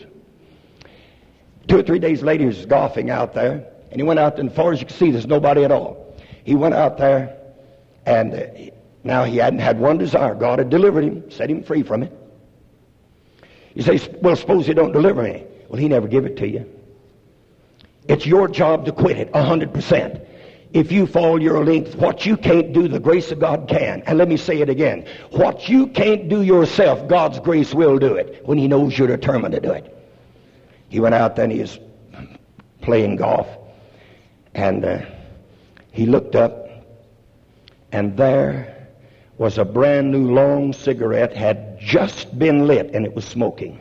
Two or three days later, he was golfing out there, and he went out, and as far as you can see, there's nobody at all. He went out there, and uh, now he hadn't had one desire. God had delivered him, set him free from it. You say, well, suppose He don't deliver me. Well, He never give it to you. It's your job to quit it, a hundred percent. If you fall your length, what you can't do, the grace of God can. And let me say it again. What you can't do yourself, God's grace will do it when He knows you're determined to do it. He went out then, he was playing golf. And uh, he looked up, and there was a brand new long cigarette, had just been lit, and it was smoking.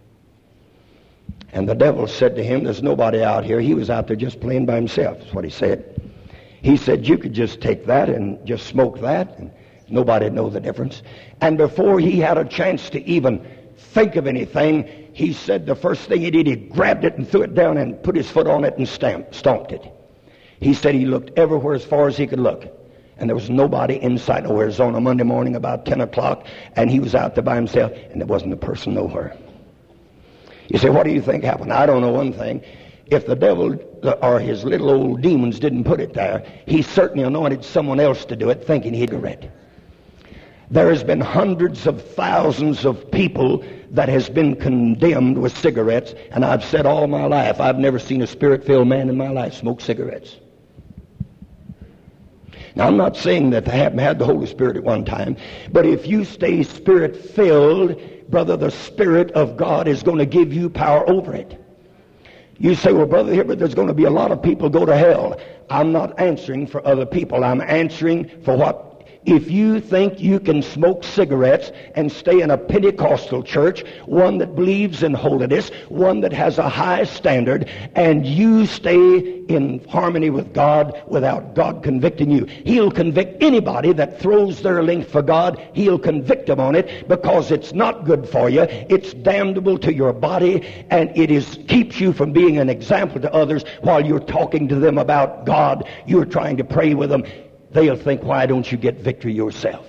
And the devil said to him, there's nobody out here. He was out there just playing by himself, is what he said. He said, you could just take that and just smoke that, and nobody'd know the difference. And before he had a chance to even think of anything, he said the first thing he did, he grabbed it and threw it down and put his foot on it and stamped, stomped it. He said he looked everywhere as far as he could look. And there was nobody inside nowhere. It was on a Monday morning about ten o'clock, and he was out there by himself, and there wasn't a person nowhere. You say, what do you think happened? I don't know one thing. If the devil or his little old demons didn't put it there, he certainly anointed someone else to do it, thinking he'd do it. There has been hundreds of thousands of people that has been condemned with cigarettes, and I've said all my life, I've never seen a spirit-filled man in my life smoke cigarettes. Now, I'm not saying that they haven't had the Holy Spirit at one time, but if you stay Spirit-filled, brother, the Spirit of God is going to give you power over it. You say, well, brother, here, but there's going to be a lot of people go to hell. I'm not answering for other people. I'm answering for what? If you think you can smoke cigarettes and stay in a Pentecostal church, one that believes in holiness, one that has a high standard, and you stay in harmony with God without God convicting you, He'll convict anybody that throws their length for God. He'll convict them on it because it's not good for you. It's damnable to your body, and it is keeps you from being an example to others while you're talking to them about God. You're trying to pray with them. They'll think, why don't you get victory yourself?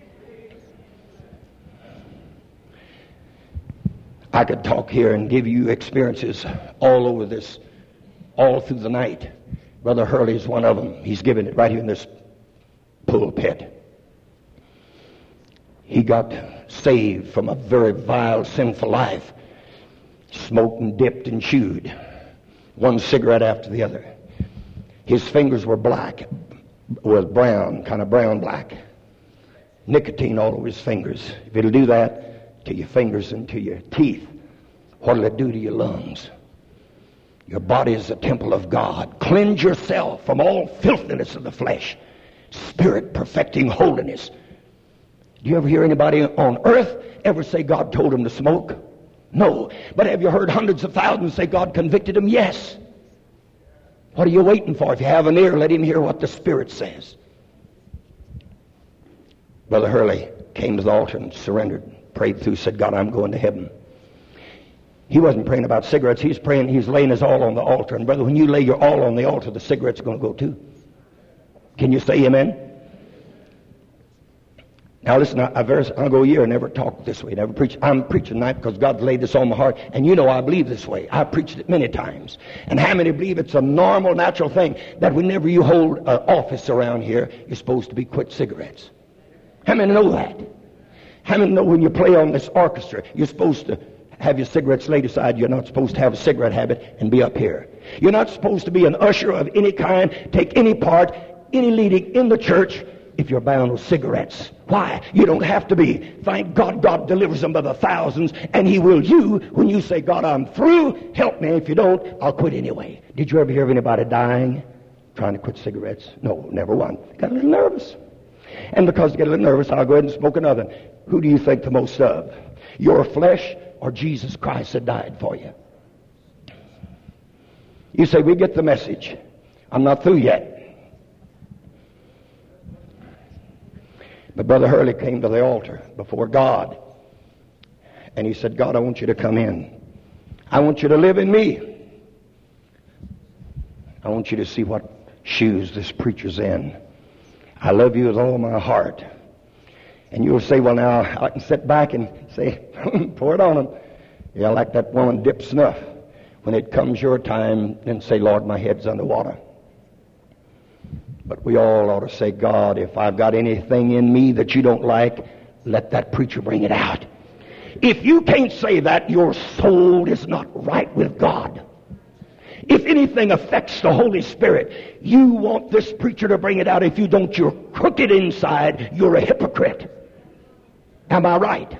I could talk here and give you experiences all over this, all through the night. Brother Hurley's one of them. He's given it right here in this pulpit. He got saved from a very vile, sinful life. Smoked and dipped and chewed. One cigarette after the other. His fingers were black. Was brown, kind of brown black. Nicotine all over his fingers. If it'll do that to your fingers and to your teeth, what'll it do to your lungs? Your body is the temple of God. Cleanse yourself from all filthiness of the flesh. Spirit perfecting holiness. Do you ever hear anybody on earth ever say God told him to smoke? No. But have you heard hundreds of thousands say God convicted him? Yes. What are you waiting for? If you have an ear, let him hear what the Spirit says. Brother Hurley came to the altar and surrendered, prayed through, said, God, I'm going to heaven. He wasn't praying about cigarettes. He's praying, he's laying his all on the altar. And brother, when you lay your all on the altar, the cigarettes are going to go too. Can you say amen? Now listen, I, I very, I'll go a year and never talk this way, never preach. I'm preaching tonight because God's laid this on my heart, and you know I believe this way. I've preached it many times. And how many believe it's a normal, natural thing that whenever you hold an office around here, you're supposed to be quit cigarettes? How many know that? How many know when you play on this orchestra, you're supposed to have your cigarettes laid aside? You're not supposed to have a cigarette habit and be up here. You're not supposed to be an usher of any kind, take any part, any leading in the church, if you're bound with cigarettes. Why? You don't have to be. Thank God, God delivers them by the thousands, and He will you when you say, God, I'm through. Help me. If you don't, I'll quit anyway. Did you ever hear of anybody dying trying to quit cigarettes? No, never one. Got a little nervous. And because you get a little nervous, I'll go ahead and smoke another. Who do you think the most of? Your flesh or Jesus Christ that died for you? You say, we get the message. I'm not through yet. But Brother Hurley came to the altar before God, and he said, God, I want you to come in. I want you to live in me. I want you to see what shoes this preacher's in. I love you with all my heart. And you'll say, well, now, I can sit back and say, pour it on him. Yeah, like that woman dipped snuff. When it comes your time, then say, Lord, my head's under water. But we all ought to say, God, if I've got anything in me that you don't like, let that preacher bring it out. If you can't say that, your soul is not right with God. If anything affects the Holy Spirit, you want this preacher to bring it out. If you don't, you're crooked inside. You're a hypocrite. Am I right?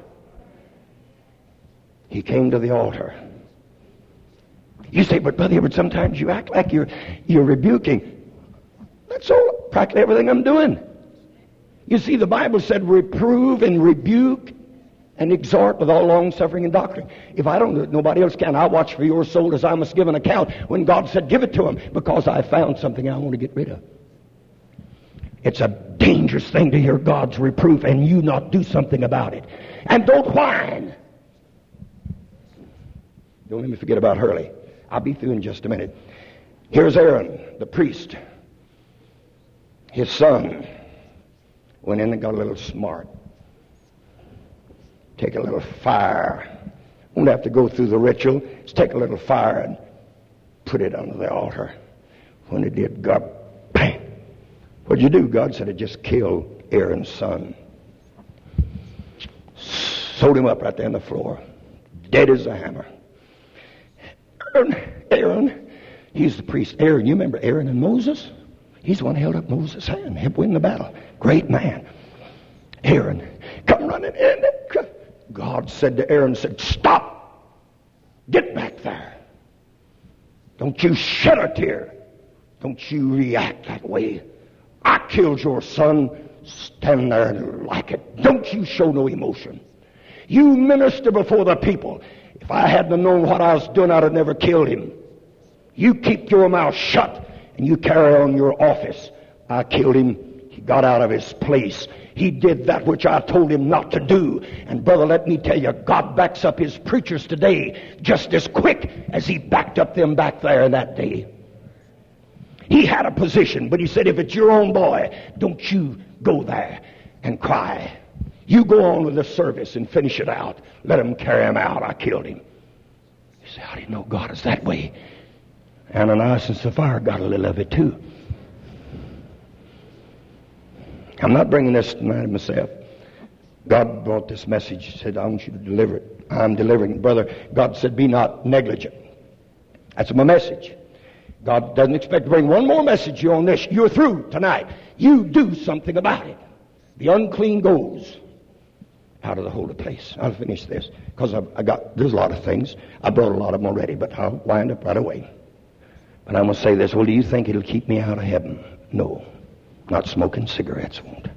He came to the altar. You say, but Brother Hibbert, sometimes you act like you're, you're rebuking. That's all, practically everything I'm doing. You see, the Bible said reprove and rebuke and exhort with all long suffering and doctrine. If I don't do it, nobody else can. I watch for your soul as I must give an account, when God said give it to him, because I found something I want to get rid of. It's a dangerous thing to hear God's reproof and you not do something about it. And don't whine. Don't let me forget about Hurley. I'll be through in just a minute. Here's Aaron, the priest. His son went in and got a little smart. Take a little fire. Won't have to go through the ritual. Just take a little fire and put it under the altar. When it did, God, bang. What'd you do? God said it just killed Aaron's son. Sewed him up right there on the floor. Dead as a hammer. Aaron, Aaron, he's the priest. Aaron, you remember Aaron and Moses? He's the one who held up Moses' hand, helped win the battle. Great man. Aaron come running in. God said to Aaron, said, stop. Get back there. Don't you shed a tear. Don't you react that way. I killed your son. Stand there and like it. Don't you show no emotion. You minister before the people. If I hadn't known what I was doing, I'd have never killed him. You keep your mouth shut and you carry on your office. I killed him. He got out of his place. He did that which I told him not to do. And brother, let me tell you, God backs up his preachers today just as quick as he backed up them back there that day. He had a position, but he said, if it's your own boy, don't you go there and cry. You go on with the service and finish it out. Let him carry him out. I killed him. You say, I didn't know God is that way. Ananias and Sapphira got a little of it too. I'm not bringing this tonight myself. God brought this message. He said, I want you to deliver it. I'm delivering it. Brother, God said, be not negligent. That's my message. God doesn't expect to bring one more message on this. You're through tonight. You do something about it. The unclean goes out of the holy place. I'll finish this because I've, I got, there's a lot of things. I brought a lot of them already, but I'll wind up right away. But I'm going to say this. Well, do you think it'll keep me out of heaven? No. Not smoking cigarettes won't.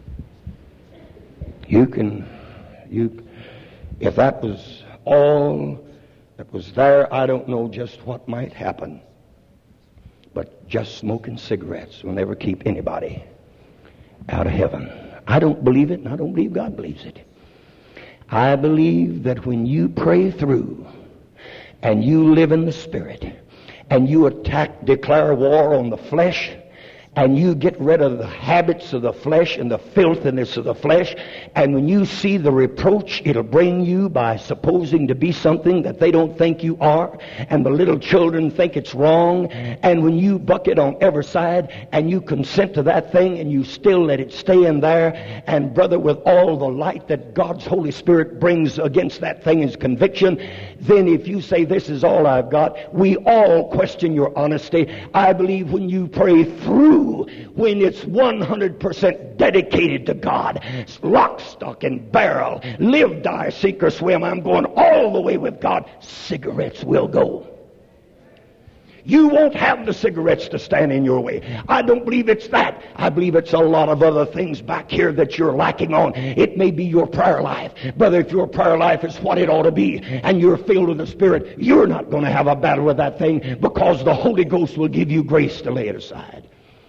You can, you, if that was all that was there, I don't know just what might happen. But just smoking cigarettes will never keep anybody out of heaven. I don't believe it, and I don't believe God believes it. I believe that when you pray through and you live in the Spirit and you attack, declare war on the flesh, and you get rid of the habits of the flesh and the filthiness of the flesh, and when you see the reproach it'll bring you by supposing to be something that they don't think you are, and the little children think it's wrong, and when you buck it on every side and you consent to that thing and you still let it stay in there, and brother, with all the light that God's Holy Spirit brings against that thing as conviction, then if you say this is all I've got, we all question your honesty. I believe when you pray through, when it's one hundred percent dedicated to God, lock, stock, and barrel, live, die, sink, or swim, I'm going all the way with God, cigarettes will go. You won't have the cigarettes to stand in your way. I don't believe it's that. I believe it's a lot of other things back here that you're lacking on. It may be your prayer life. Brother, if your prayer life is what it ought to be and you're filled with the Spirit, you're not going to have a battle with that thing because the Holy Ghost will give you grace to lay it aside.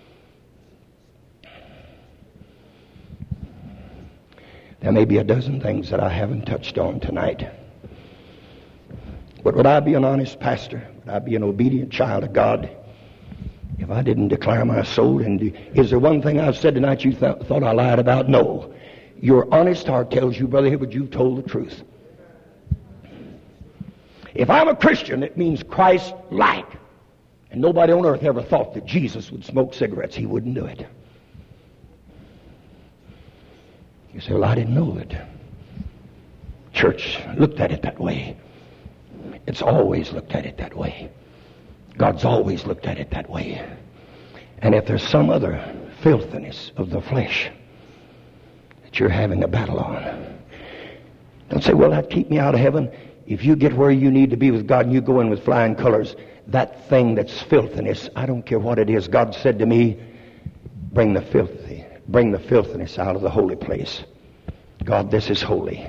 There may be a dozen things that I haven't touched on tonight. But would I be an honest pastor? Would I be an obedient child of God if I didn't declare my soul? And do, is there one thing I've said tonight you th- thought I lied about? No. Your honest heart tells you, Brother Hibbert, you've told the truth. If I'm a Christian, it means Christ-like. And nobody on earth ever thought that Jesus would smoke cigarettes. He wouldn't do it. You say, well, I didn't know it. Church looked at it that way. It's always looked at it that way. God's always looked at it that way. And if there's some other filthiness of the flesh that you're having a battle on, don't say, well, that'd keep me out of heaven. If you get where you need to be with God and you go in with flying colors, that thing that's filthiness, I don't care what it is. God said to me, bring the filthy. Bring the filthiness out of the holy place. God, this is holy.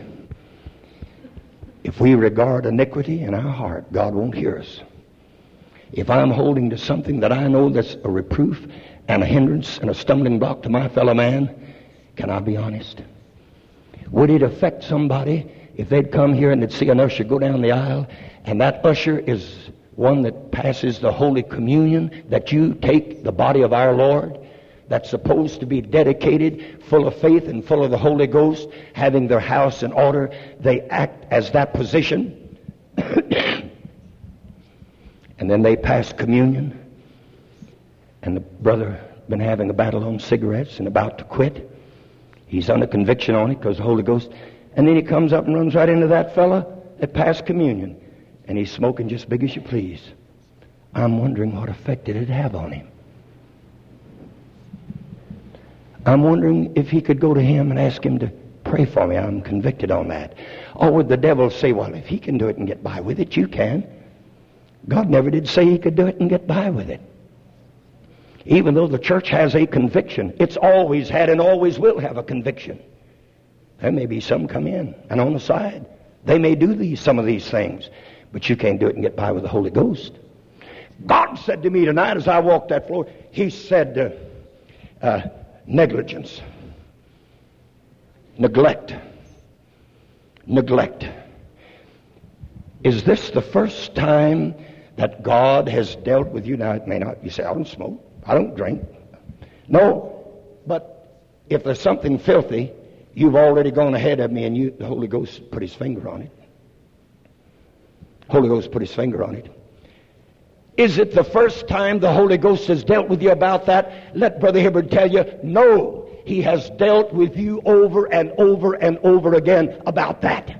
If we regard iniquity in our heart, God won't hear us. If I'm holding to something that I know that's a reproof and a hindrance and a stumbling block to my fellow man, can I be honest? Would it affect somebody if they'd come here and they'd see an usher go down the aisle, and that usher is one that passes the Holy Communion, that you take the body of our Lord, that's supposed to be dedicated, full of faith and full of the Holy Ghost, having their house in order, they act as that position. And then they pass communion, and the brother been having a battle on cigarettes and about to quit. He's under conviction on it because the Holy Ghost. And then he comes up and runs right into that fella that passed communion, and he's smoking just big as you please. I'm wondering what effect did it have on him. I'm wondering if he could go to him and ask him to pray for me. I'm convicted on that. Or would the devil say, well, if he can do it and get by with it, you can. God never did say he could do it and get by with it. Even though the church has a conviction, it's always had and always will have a conviction. There may be some come in and on the side. They may do these some of these things, but you can't do it and get by with the Holy Ghost. God said to me tonight as I walked that floor, he said, uh, uh, negligence, neglect, neglect. Is this the first time that God has dealt with you? Now, it may not. You say, I don't smoke. I don't drink. No, but if there's something filthy, you've already gone ahead of me and you, the Holy Ghost put his finger on it. Holy Ghost put his finger on it. Is it the first time the Holy Ghost has dealt with you about that? Let Brother Hibbard tell you, no. He has dealt with you over and over and over again about that.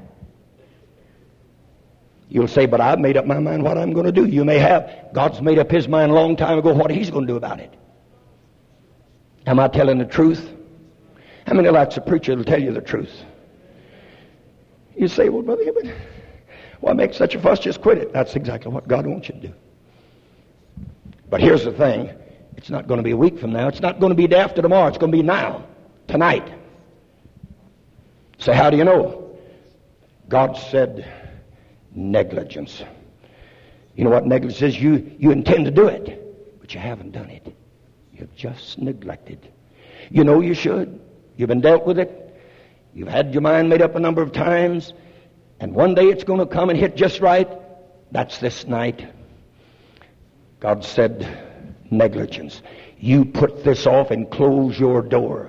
You'll say, but I've made up my mind what I'm going to do. You may have. God's made up his mind a long time ago what he's going to do about it. Am I telling the truth? How many likes a preacher that'll tell you the truth? You say, well, Brother Hibbard, why make such a fuss? Just quit it. That's exactly what God wants you to do. But here's the thing. It's not going to be a week from now. It's not going to be day after tomorrow. It's going to be now, tonight. So how do you know? God said negligence. You know what negligence is? You, you intend to do it, but you haven't done it. You've just neglected. You know you should. You've been dealt with it. You've had your mind made up a number of times. And one day it's going to come and hit just right. That's this night. God said, negligence. You put this off and close your door.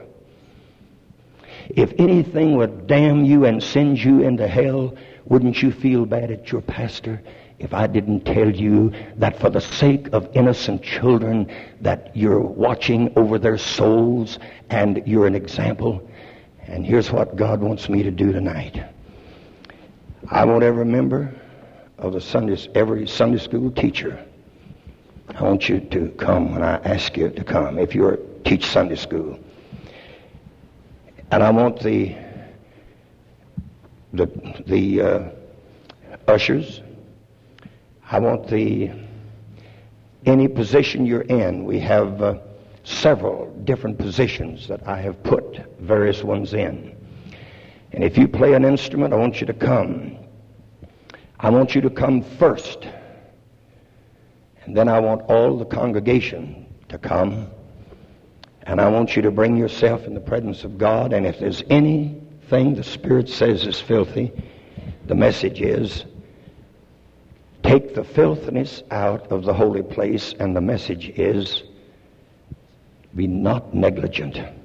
If anything would damn you and send you into hell, wouldn't you feel bad at your pastor if I didn't tell you that for the sake of innocent children that you're watching over their souls and you're an example? And here's what God wants me to do tonight. I want every member of the Sunday, every Sunday school teacher, I want you to come when I ask you to come, if you teach Sunday school. And I want the the the uh, ushers. I want the any position you're in. We have uh, several different positions that I have put various ones in. And if you play an instrument, I want you to come. I want you to come first. And then I want all the congregation to come. And I want you to bring yourself in the presence of God. And if there's anything the Spirit says is filthy, the message is, take the filthiness out of the holy place. And the message is, be not negligent.